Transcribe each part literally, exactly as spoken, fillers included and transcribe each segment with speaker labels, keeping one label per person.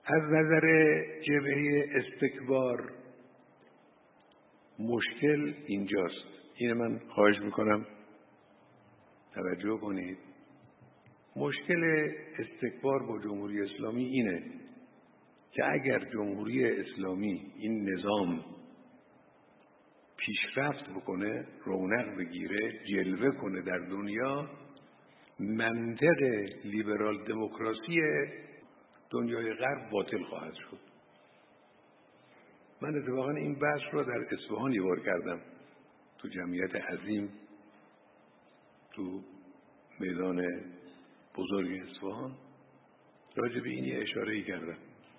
Speaker 1: از نظر جبهه استکبار مشکل اینجاست. این من خواهش میکنم توجه کنید. مشکل استکبار با جمهوری اسلامی اینه که اگر جمهوری اسلامی این نظام پیشرفت بکنه، رونق بگیره، جلوه کنه در دنیا، منطق لیبرال دموکراسی دنیای غرب باطل خواهد شد. من اتفاقا این بحث رو در اصفهان یه بار کردم، تو جمعیت عظیم تو میدان بزرگ اصفهان راجع به این اشاره‌ای کردم.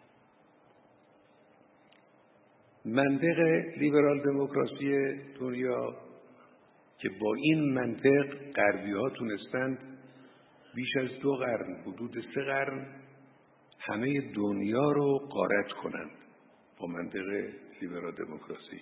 Speaker 1: منطق لیبرال دموکراسی دنیا که با این منطق غربی‌ها تونستند بیش از دو قرن، حدود سه قرن همه دنیا رو غارت کنند با منطق لیبرال دموکراسی.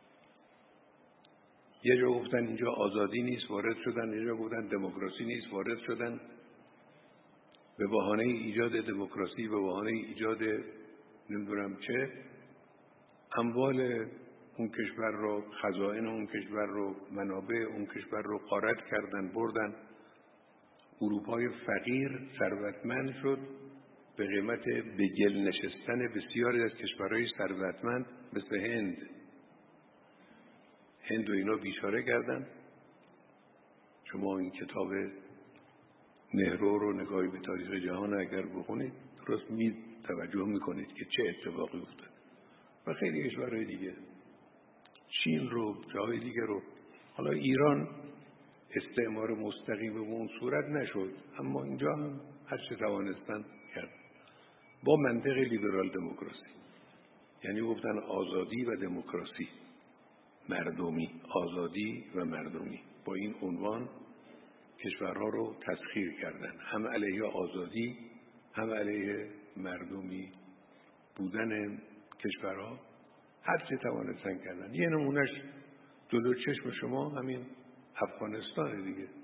Speaker 1: یه جا گفتن اینجا آزادی نیست، وارد شدن، یه جا گفتن دموکراسی نیست، وارد شدن. به بهانه ایجاد دموکراسی، به بهانه ایجاد نمیدونم چه، اموال اون کشور رو، خزائن اون کشور رو، منابع اون کشور رو غارت کردن، بردن. اروپای فقیر ثروتمند شد به قیمت به گل نشستن بسیاری از کشورهای ثروتمند مثل هند. هند و اینا بیچاره کردن. شما این کتاب نهرو رو نگاهی به تاریخ جهان اگر بخونید درست می توجه میکنید که چه اتفاقی افتاد. و خیلی کشورهای دیگه، چین رو، جاهای دیگه رو. حالا ایران استعمار مستقیم به اون صورت نشد، اما اینجا هم هر چه توانستن کرد با منطق لیبرال دموکراسی. یعنی گفتن آزادی و دموکراسی، مردمی، آزادی و مردمی. با این عنوان کشورها رو تسخیر کردن، هم علیه آزادی هم علیه مردمی بودن کشورها، هر چه توانستن کردن. یه نمونهش جلو چشم شما همین افغانستان دیگه.